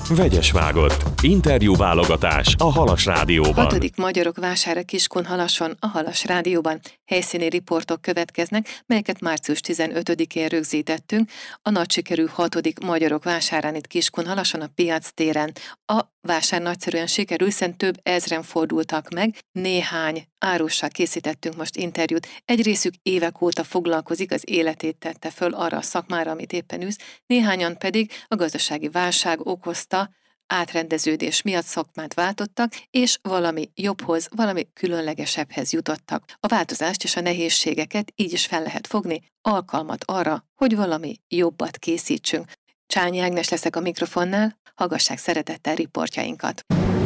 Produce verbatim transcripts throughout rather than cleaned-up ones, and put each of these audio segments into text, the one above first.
Vegyes vágott. Interjúválogatás a Halas Rádióban. Hatodik Magyarok Vására Kiskunhalason, a Halas Rádióban helyszíni riportok következnek, melyeket március tizenötödikén rögzítettünk a nagy sikerű hatodik Magyarok Vásárán itt Kiskunhalason, a Piac téren. A vásár nagyszerűen sikerül, hiszen több ezren fordultak meg, néhány árussal készítettünk most interjút. Egy részük évek óta foglalkozik, az életét tette föl arra a szakmára, amit éppen űz, néhányan pedig a gazdasági válság okozta átrendeződés miatt szakmát váltottak, és valami jobbhoz, valami különlegesebbhez jutottak. A változást és a nehézségeket így is fel lehet fogni, alkalmat arra, hogy valami jobbat készítsünk. Csányi Ágnes leszek a mikrofonnál, hallgassák szeretettel riportjainkat.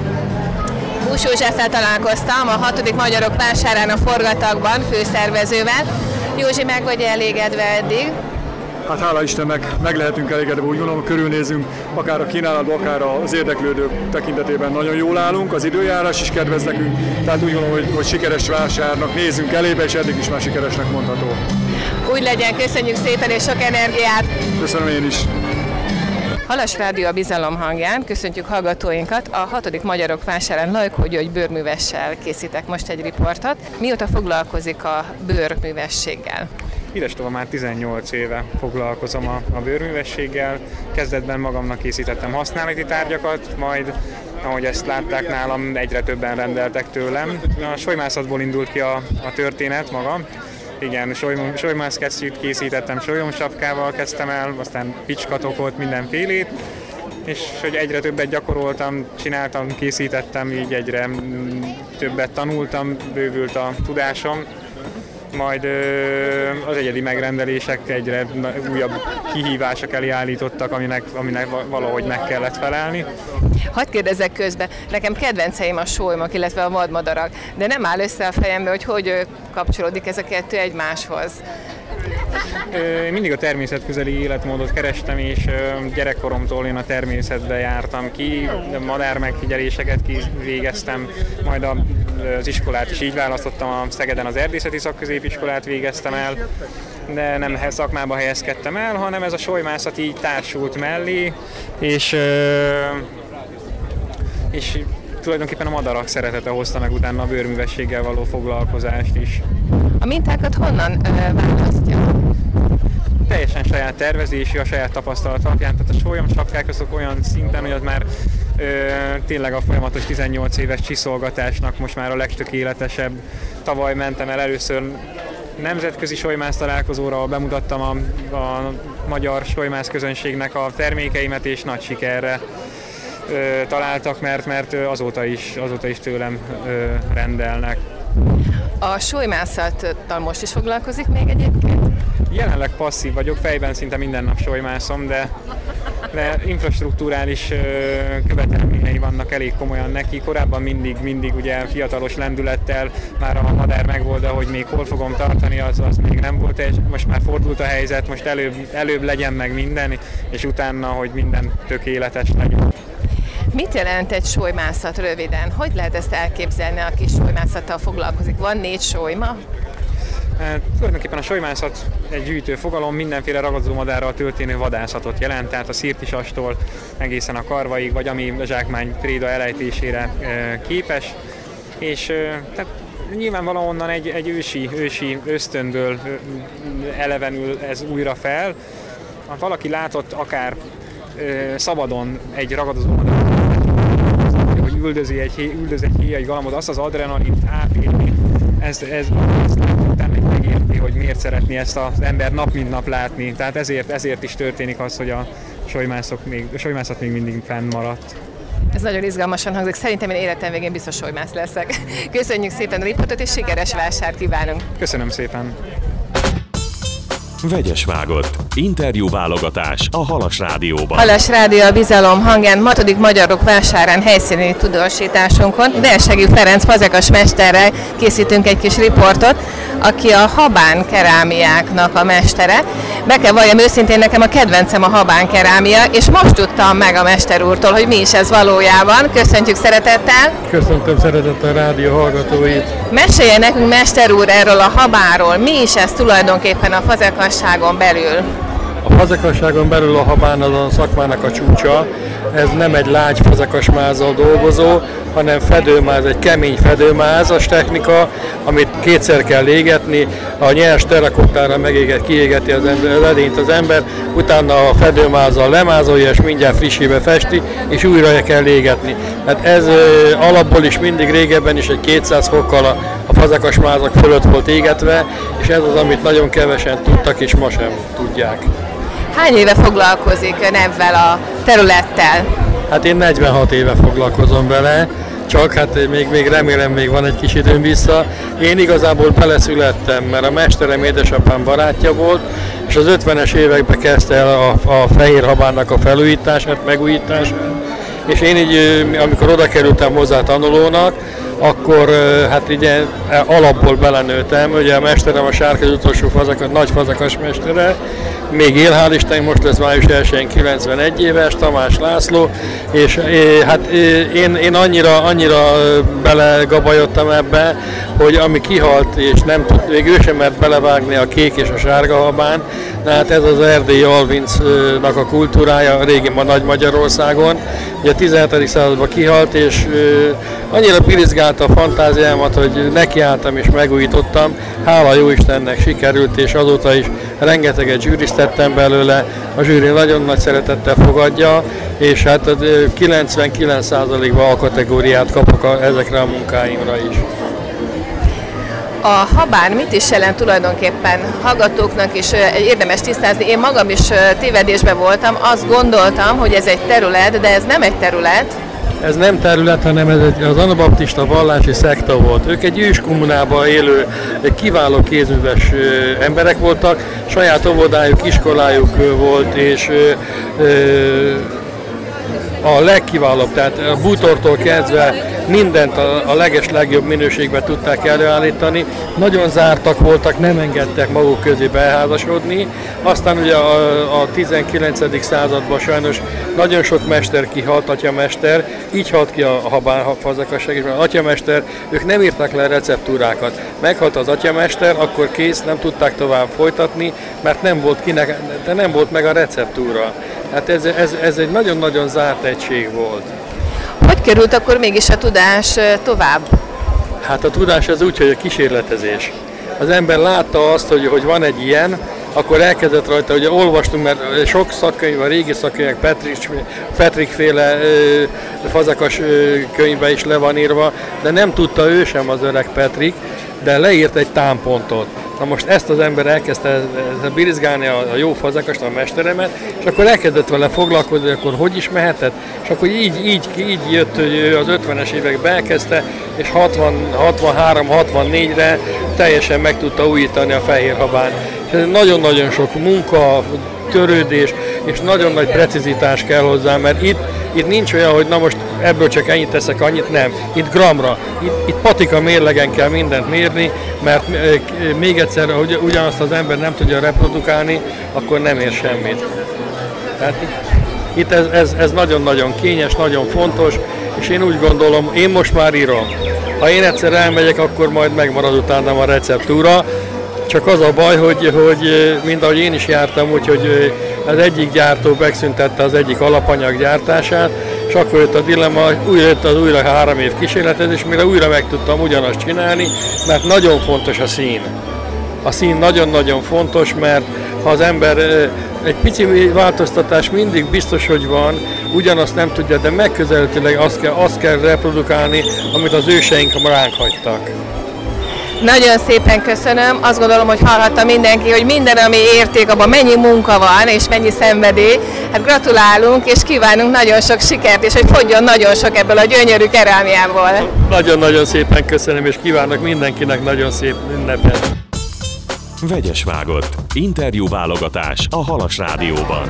Busz Józseffel találkoztam a hatodik Magyarok Vásárán a Forgatagban, főszervezővel. Józsi, meg vagy elégedve eddig? Hát hála Istennek, meg lehetünk elégedve, úgy gondolom, körülnézünk, akár a kínálatban, akár az érdeklődők tekintetében nagyon jól állunk, az időjárás is kedvez nekünk, tehát úgy gondolom, hogy, hogy sikeres vásárnak nézzünk elébe, és eddig is már sikeresnek mondható. Úgy legyen, köszönjük szépen és sok energiát! Köszönöm én is! Halas Rádió a bizalom hangján, köszöntjük hallgatóinkat. A hatodik Magyarok Vásárán Lajkó György bőrművessel készítek most egy riportot. Mióta foglalkozik a bőrművességgel? Idestova már tizennyolc éve foglalkozom a, a bőrművességgel. Kezdetben magamnak készítettem használati tárgyakat, majd ahogy ezt látták nálam, egyre többen rendeltek tőlem. A solymászatból indult ki a, a történet maga. Igen, solymászkesztyűt készítettem, solyomsapkával kezdtem el, aztán picskatokot, mindenfélét, és hogy egyre többet gyakoroltam, csináltam, készítettem, így egyre többet tanultam, bővült a tudásom. Majd az egyedi megrendelések egyre újabb kihívások elé állítottak, aminek, aminek valahogy meg kellett felelni. Hadd kérdezzek közben, nekem kedvenceim a solymok, illetve a vadmadarak, de nem áll össze a fejembe, hogy hogy kapcsolódik ez a kettő egymáshoz. Mindig a természetközeli életmódot kerestem, és gyerekkoromtól én a természetbe jártam ki, madár megfigyeléseket végeztem, majd az iskolát is így választottam, a Szegeden az erdészeti szakközépiskolát végeztem el, de nem szakmába helyezkedtem el, hanem ez a solymászat így társult mellé, és, és tulajdonképpen a madarak szeretete hozta meg utána a bőrművességgel való foglalkozást is. A mintákat honnan ö, választja? Teljesen saját tervezési, a saját tapasztalat alapján, tehát a sólyomsapkák azok olyan szinten, hogy az már ö, tényleg a folyamatos tizennyolc éves csiszolgatásnak most már a legtökéletesebb. Tavaly mentem el először nemzetközi solymász találkozóra, ahol bemutattam a, a magyar solymász közönségnek a termékeimet, és nagy sikerre ö, találtak, mert, mert azóta is, azóta is tőlem ö, rendelnek. A solymászattal most is foglalkozik még egyébként? Jelenleg passzív vagyok, fejben szinte minden nap solymászom, de, de infrastruktúrális ö, követelményei vannak elég komolyan neki. Korábban mindig, mindig ugye fiatalos lendülettel már a madár megvolt, de hogy még hol fogom tartani, az, az még nem volt, és most már fordult a helyzet, most előbb, előbb legyen meg minden, és utána, hogy minden tökéletes legyen. Mit jelent egy solymászat röviden? Hogy lehet ezt elképzelni, aki solymászattal foglalkozik? Van négy solyma? E, tulajdonképpen a solymászat egy gyűjtő fogalom, mindenféle ragadozómadárral történő vadászatot jelent, tehát a szirtisastól egészen a karvaig, vagy ami a zsákmány préda elejtésére e, képes. És e, tehát nyilván valahonnan egy, egy ősi, ősi ösztönből elevenül ez újra fel. Ha valaki látott akár e, szabadon egy ragadozómadár, hogy üldözi egy, üldözi egy héjai galambot, azt az adrenalint átélni, ez, ez, ez utána megérti, hogy miért szeretné ezt az ember nap mint nap látni. Tehát ezért, ezért is történik az, hogy a, solymászok még, a solymászat még mindig fennmaradt. Ez nagyon izgalmasan hangzik. Szerintem én életem végén biztos solymász leszek. Köszönjük szépen a riportot, és sikeres vásárt kívánunk! Köszönöm szépen! Vegyes vágott. Interjúválogatás a Halas Rádióban. Halas Rádió a bizalom hangján, hatodik Magyarok Vásárán helyszíni tudósításunkon Versegi Ferenc fazekas mesterrel készítünk egy kis riportot, aki a habán kerámiáknak a mestere. Be kell valljam őszintén, nekem a kedvencem a habán kerámia, és most tudtam meg a mester úrtól, hogy mi is ez valójában. Köszöntjük szeretettel! Köszöntöm szeretettel a rádió hallgatóit! Meséljen nekünk, mester úr, erről a habáról. Mi is ez tulajdonképpen a fazekasságon belül? A fazekasságon belül a habán az a szakmának a csúcsa. ez nem egy lágy fazekas-mázzal dolgozó, hanem fedőmáz, egy kemény fedőmázas technika, amit kétszer kell égetni, a nyers terakottára megéget, kiégeti az ember, az edényt az ember, utána a fedőmázzal lemázolja, és mindjárt frissébe festi, és újra kell égetni. Hát ez alapból is mindig régebben is egy kétszáz fokkal a, a fazekas-mázak fölött volt égetve, és ez az, amit nagyon kevesen tudtak, és ma sem tudják. Hány éve foglalkozik ön ebben a területtel? Hát én negyvenhat éve foglalkozom vele, csak hát még, még remélem még van egy kis időm vissza. Én igazából beleszülettem, mert a mesterem édesapám barátja volt, és az ötvenes években kezdte el a, a Fehérhabánnak a felújítását, megújítását. És én így, amikor oda kerültem hozzá tanulónak, akkor hát ugye alapból belenőttem, ugye a mesterem a Sárkány utolsó fazekas, nagy fazekas mestere, még él, hál' Isten, most lesz május elsején kilencvenegy éves, Tamás László, és hát én, én annyira, annyira belegabajodtam ebbe, hogy ami kihalt, és nem tud, még ő sem mert belevágni a kék és a sárga habán, de hát ez az erdélyi alvincnak a kultúrája, a régi ma Nagy Magyarországon, ugye a tizenhetedik században kihalt, és annyira birizgálta a fantáziámat, hogy nekiálltam és megújítottam, hála jó Istennek sikerült, és azóta is rengeteget zsűriztettem belőle, a zsűri nagyon nagy szeretettel fogadja, és hát kilencvenkilenc százalékban a kategóriát kapok a, ezekre a munkáimra is. A habán mit is jelent tulajdonképpen hallgatóknak is érdemes tisztázni. Én magam is tévedésben voltam, azt gondoltam, hogy ez egy terület, de ez nem egy terület. Ez nem terület, hanem ez egy, az anabaptista vallási szekta volt. Ők egy őskommunában élő, egy kiváló kézműves emberek voltak, saját óvodájuk, iskolájuk volt, és a legkiválóbb, tehát a bútortól kezdve mindent a, a leges legjobb minőségben tudták előállítani. Nagyon zártak voltak, nem engedtek maguk közé beházasodni. Aztán ugye a, a tizenkilencedik században sajnos nagyon sok mester kihalt, atyamester, így halt ki a habán fazekasság, és az atyamester, ők nem írták le receptúrákat. Meghalt az atyamester, akkor kész, nem tudták tovább folytatni, mert nem volt kinek, de nem volt meg a receptúra. Hát ez, ez, ez egy nagyon-nagyon zárt egység volt. Hogy került akkor mégis a tudás tovább? Hát a tudás az úgy, hogy a kísérletezés. Az ember látta azt, hogy, hogy van egy ilyen, akkor elkezdett rajta, ugye olvastunk, mert sok szakkönyv, a régi szakkönyvek, Petrik, Petrik féle fazekas könyvbe is le van írva, de nem tudta ő sem, az öreg Petrik, de leírt egy támpontot. Na most ezt az ember elkezdte birizgálni a, a jó fazekast, a mesteremet, és akkor elkezdett vele foglalkozni, hogy akkor hogy is mehetett, és akkor így, így, így jött, hogy ő az ötvenes években elkezdte, és hatvanhárom hatvannégyre teljesen meg tudta újítani a Fehérhabán. Nagyon-nagyon sok munka, törődés, és nagyon nagy precizitás kell hozzá, mert itt, itt nincs olyan, hogy na most ebből csak ennyit teszek, annyit nem. Itt gramra, itt, itt patika mérlegen kell mindent mérni, mert még egyszer, hogy ugyanazt az ember nem tudja reprodukálni, akkor nem ér semmit. Tehát itt ez, ez, ez nagyon-nagyon kényes, nagyon fontos, és én úgy gondolom, én most már írom. Ha én egyszer elmegyek, akkor majd megmarad utánam a receptúra. Csak az a baj, hogy, hogy mind ahogy én is jártam, úgyhogy az egyik gyártó megszüntette az egyik alapanyag gyártását, és akkor jött a dilemma, újra jött az újra három év kísérletezés, mire újra meg tudtam ugyanazt csinálni, mert nagyon fontos a szín. A szín nagyon-nagyon fontos, mert ha az ember egy pici változtatás mindig biztos, hogy van, ugyanazt nem tudja, de megközelítőleg azt kell, azt kell reprodukálni, amit az őseink ránk hagytak. Nagyon szépen köszönöm, azt gondolom, hogy hallhatta mindenki, hogy minden, ami érték, abban mennyi munka van, és mennyi szenvedély. Hát gratulálunk, és kívánunk nagyon sok sikert, és hogy fogjon nagyon sok ebből a gyönyörű kerámiából. Nagyon-nagyon szépen köszönöm, és kívánok mindenkinek nagyon szép ünnepet. Vegyes vágott. Interjú válogatás a Halas Rádióban.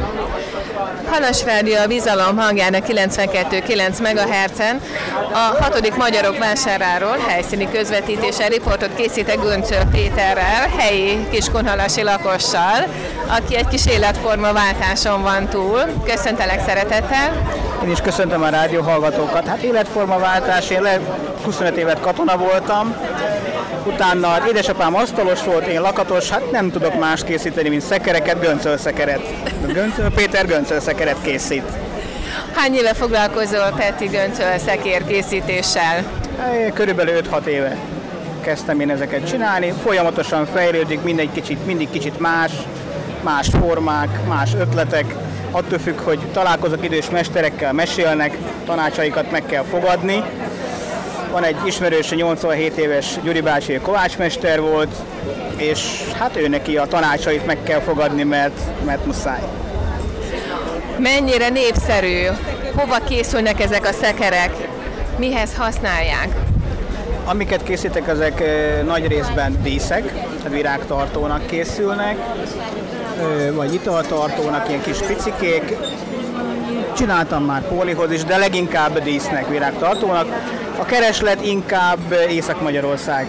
Halas Rádió a bizalom hangjának kilencvenkettő kilenc megahertzen. A hatodik Magyarok vásáráról helyszíni közvetítésen riportot készítek Göncöl Péterrel, helyi kiskunhalasi lakossal, aki egy kis életformaváltáson van túl. Köszöntelek szeretettel! Én is köszöntöm a rádió hallgatókat. Hát életformaváltás, én huszonöt évet katona voltam, utána édesapám asztalos volt, én lakatos, hát nem tudok más készíteni, mint szekereket, göncölszekeret. Göncöl Péter göncölszekeret készít. Hány éve foglalkozol Petri göncöl szekérkészítéssel? Körülbelül öt-hat éve kezdtem én ezeket csinálni. Folyamatosan fejlődik, mindegy kicsit, mindig kicsit más, más formák, más ötletek. Attól függ, hogy találkozok idős mesterekkel, mesélnek, tanácsaikat meg kell fogadni. Van egy ismerős, nyolcvanhét éves Gyuri bácsi, kovácsmester volt, és hát ő neki a tanácsait meg kell fogadni, mert, mert muszáj. Mennyire népszerű? Hova készülnek ezek a szekerek? Mihez használják? Amiket készítek, ezek nagy részben díszek, tehát virágtartónak készülnek, vagy italtartónak, ilyen kis picikék. Csináltam már pólihoz is, de leginkább dísznek, virágtartónak. A kereslet inkább Észak-Magyarország.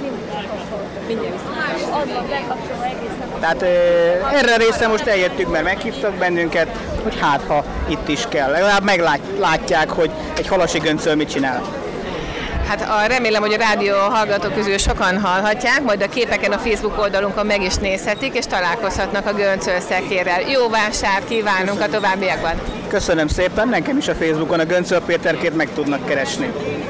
Tehát erre részre most eljöttünk, mert meghívtak bennünket, hogy hát ha itt is kell. Legalább meglátják, hogy egy halasi göncöl mit csinál. Hát a, remélem, hogy a rádió hallgatók közül sokan hallhatják, majd a képeken a Facebook oldalunkon meg is nézhetik, és találkozhatnak a göncöl szekérrel. Jó vásárt kívánunk a továbbiakban! Köszönöm szépen, nekem is a Facebookon a Göncöl Péterkét meg tudnak keresni.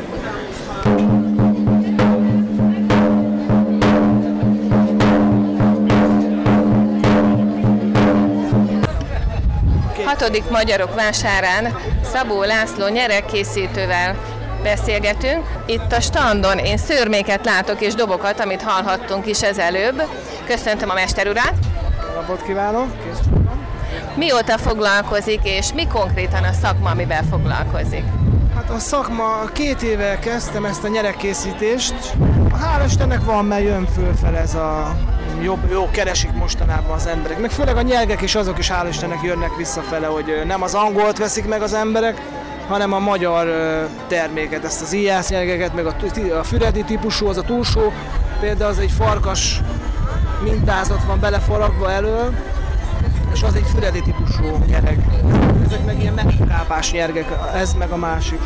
Hatodik Magyarok vásárán Szabó László nyeregkészítővel beszélgetünk. Itt a standon én szőrméket látok és dobokat, amit hallhattunk is ezelőbb. Köszöntöm a mester urat! Napot kívánok! Mióta foglalkozik, és mi konkrétan a szakma, amivel foglalkozik? Hát a szakma, két éve kezdtem ezt a nyeregkészítést. Hál' Istennek van, mert jön fölfel ez a jobb, jó keresik mostanában az emberek. Meg főleg a nyergek is, azok is hál' Istennek jönnek visszafele, hogy nem az angolt veszik meg az emberek, hanem a magyar terméket, ezt az íjász nyergeket, meg a, a füredi típusú, az a túlsó, például az egy farkas mintázat van belefaragva elől, és az egy füredi típusú nyereg. Ezek meg ilyen megkápás nyergek, ez meg a másik.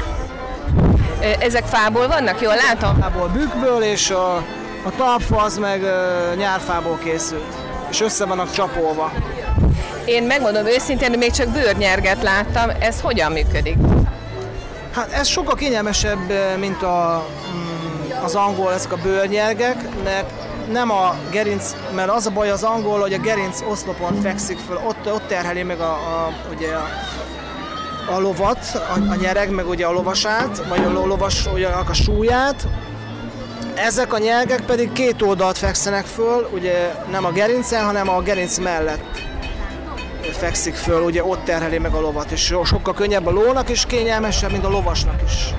Ezek fából vannak, jól látom? Fából, bükkből, és a, a talpfa az meg nyárfából készült, és össze vannak csapolva. Én megmondom őszintén, hogy még csak bőrnyerget láttam, ez hogyan működik? Hát ez sokkal kényelmesebb, mint a, az angol, ezek a bőrnyergek, mert nem a gerinc, mert az a baj az angol, hogy a gerinc oszlopon fekszik föl, ott, ott terheli meg a, a, ugye a, a lovat, a, a nyereg, meg ugye a lovasát, vagy a lovas ugye a súlyát. Ezek a nyergek pedig két oldalt fekszenek föl, ugye nem a gerincen, hanem a gerinc mellett fekszik föl, ugye ott terheli meg a lovat, és sokkal könnyebb a lónak, és kényelmesebb, mint a lovasnak is.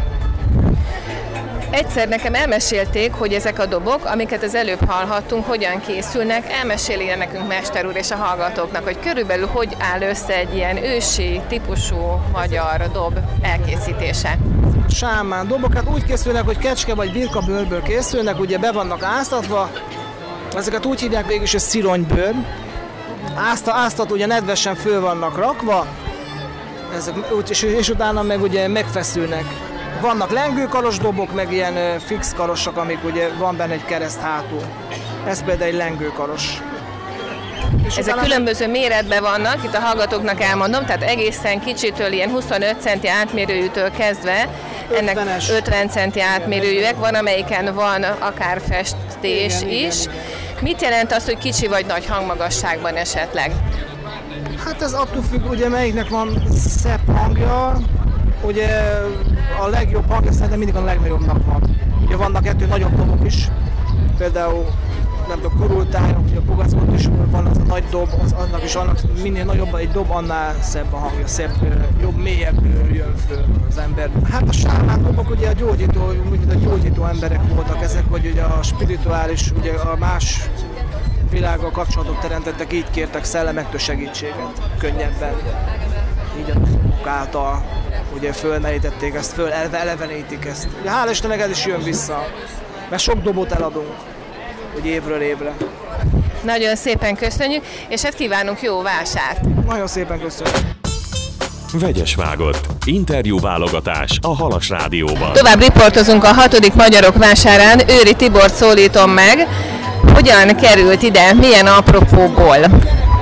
Egyszer nekem elmesélték, hogy ezek a dobok, amiket az előbb hallhattunk, hogyan készülnek, elmeséli nekünk mester úr és a hallgatóknak, hogy körülbelül hogy áll össze egy ilyen ősi típusú magyar dob elkészítése. Sámán dobok, hát úgy készülnek, hogy kecske vagy birka bőrből készülnek, ugye be vannak áztatva, ezeket úgy hívják végül is, hogy szironybőr. Ázta, áztat ugye nedvesen föl vannak rakva, ezek, és, és utána meg ugye megfeszülnek. Vannak lengőkaros dobok, meg ilyen fix karosok, amik ugye van benne egy kereszt hátul. Ez például egy lengőkaros. És ezek különböző méretben vannak, itt a hallgatóknak elmondom, tehát egészen kicsitől, ilyen huszonöt centi átmérőjűtől kezdve, ennek ötvenes. ötven centi átmérőjűek, van amelyiken van akár festés igen, is. Igen. Mit jelent az, hogy kicsi vagy nagy hangmagasságban esetleg? Hát ez attól függ, ugye melyiknek van szebb hangja, ugye a legjobb hangja szerintem mindig a legnagyobbnak van. Ugye vannak ettől nagyobb dobok is, például nem tudom, kurultályok, ugye a bogackot is van az a nagy dob, az, annak is annak minél nagyobb egy dob, annál szebb a hangja, szebb, jobb, mélyebb jön föl az ember. Hát a sámán dobok ugye a gyógyító, ugye a gyógyító emberek voltak ezek, hogy ugye a spirituális, ugye a más világgal kapcsolatot teremtettek, így kértek szellemektől segítséget, könnyebben. Így a dobok által ugye fölmerítették ezt, föl elevenítik ezt. Ugye hála Istennek ez is jön vissza, mert sok dobot eladunk, hogy évről évre. Nagyon szépen köszönjük, és hát kívánunk jó vásárt! Nagyon szépen köszönjük! Vegyes vágott. Interjú válogatás a Halas Rádióban. Tovább riportozunk a hatodik Magyarok vásárán. Őri Tibort szólítom meg. Hogyan került ide? Milyen apropóból?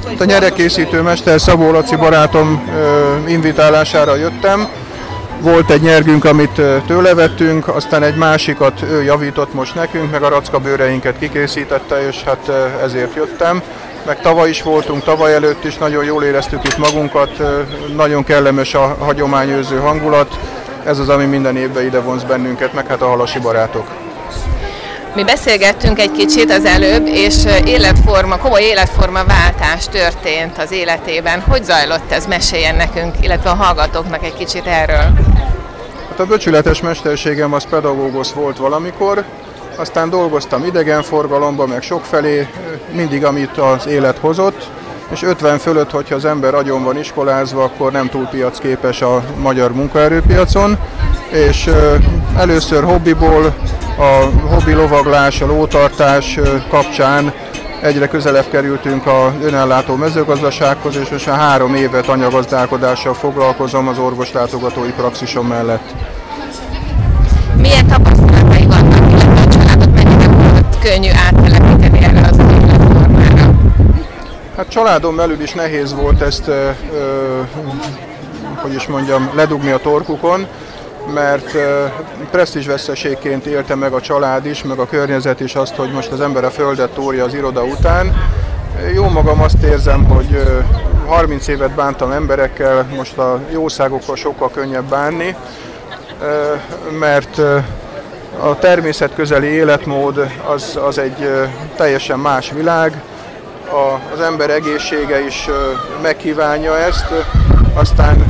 A nyeregkészítő mester Szabó Laci barátom invitálására jöttem. Volt egy nyergünk, amit tőle vettünk, aztán egy másikat ő javított most nekünk, meg a rackabőreinket kikészítette, és hát ezért jöttem. Meg tavaly is voltunk, tavaly előtt is nagyon jól éreztük itt magunkat, nagyon kellemes a hagyományőrző hangulat. Ez az, ami minden évben ide vonz bennünket, meg hát a halasi barátok. Mi beszélgettünk egy kicsit az előbb, és életforma, komoly életforma váltás történt az életében. Hogy zajlott ez? Meséljen nekünk, illetve a hallgatóknak egy kicsit erről. Hát a becsületes mesterségem az pedagógus volt valamikor, aztán dolgoztam idegenforgalomban, meg sokfelé, mindig amit az élet hozott, és ötven fölött, hogyha az ember agyon van iskolázva, akkor nem túl piacképes a magyar munkaerőpiacon, és először hobbiból, a hobbi lovaglás, a lótartás kapcsán egyre közelebb kerültünk az önellátó mezőgazdasághoz, és most már három évet anyagazdálkodással foglalkozom az orvoslátogatói praxisom mellett. Milyen tapasztalatai vannak, illetve a családot mennyire volt könnyű áttelepíteni erre az életformára? Hát családon belül is nehéz volt ezt, ö, hogy is mondjam, ledugni a torkukon, mert presztízsveszteségként élte meg a család is, meg a környezet is azt, hogy most az ember a földet tórja az iroda után. Jó magam azt érzem, hogy harminc évet bántam emberekkel, most a jószágokkal sokkal könnyebb bánni, mert a természetközeli életmód az, az egy teljesen más világ, a, az ember egészsége is megkívánja ezt, aztán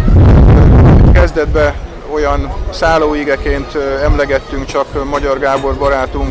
kezdetben olyan szállóigeként emlegettünk csak Magyar Gábor barátunk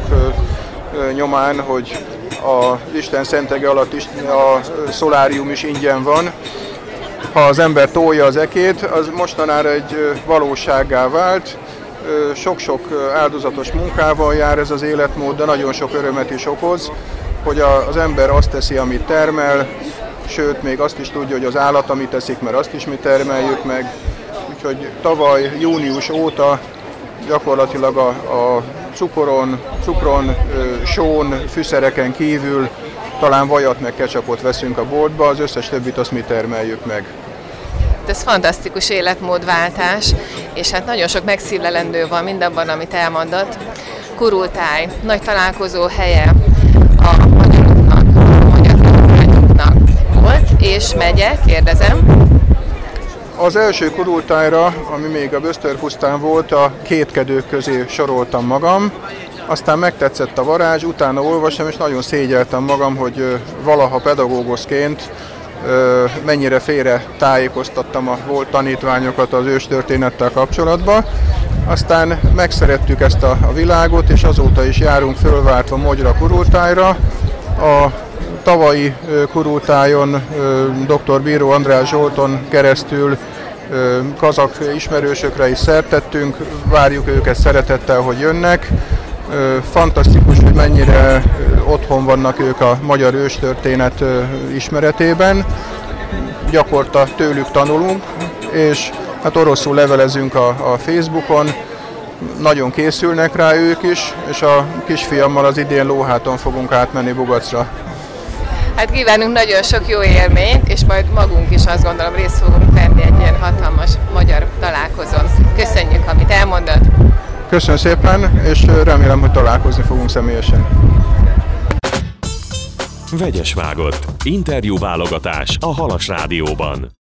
nyomán, hogy az Isten szentege alatt is a szolárium is ingyen van. Ha az ember tolja az ekét, az mostanára egy valósággá vált. Sok-sok áldozatos munkával jár ez az életmód, de nagyon sok örömet is okoz, hogy az ember azt teszi, amit termel, sőt, még azt is tudja, hogy az állat, amit teszik, mert azt is mi termeljük meg. Úgyhogy tavaly június óta gyakorlatilag a, a cukoron, cukron, són, fűszereken kívül talán vajat meg ketchupot veszünk a boltba, az összes többit azt mi termeljük meg. Ez fantasztikus életmódváltás, és hát nagyon sok megszívlelendő van mindabban, amit elmondott. Kurultáj, nagy találkozó helye a magyaroknak, a magyar kormányoknak volt, és megye, kérdezem. Az első kurultájra, ami még a Bösztörpusztán volt, a kétkedők közé soroltam magam, aztán megtetszett a varázs, utána olvastam, és nagyon szégyeltem magam, hogy valaha pedagógusként mennyire félre tájékoztattam a volt tanítványokat az őstörténettel kapcsolatban. Aztán megszerettük ezt a, a világot, és azóta is járunk fölváltva Mogyra kurultájra. A tavalyi kurultájon dr. Bíró András Zsolton keresztül kazak ismerősökre is szert tettünk, várjuk őket szeretettel, hogy jönnek. Fantasztikus, hogy mennyire otthon vannak ők a magyar őstörténet ismeretében. Gyakorta tőlük tanulunk, és hát oroszul levelezünk a, a Facebookon, nagyon készülnek rá ők is, és a kisfiammal az idén lóháton fogunk átmenni Bugacra. Hát kívánunk nagyon sok jó élményt, és majd magunk is azt gondolom részt fogunk venni egy ilyen hatalmas magyar találkozón. Köszönjük, amit elmondott! Köszönöm szépen, és remélem, hogy találkozni fogunk személyesen. Vegyes vágott. Interjú válogatás a Halas Rádióban.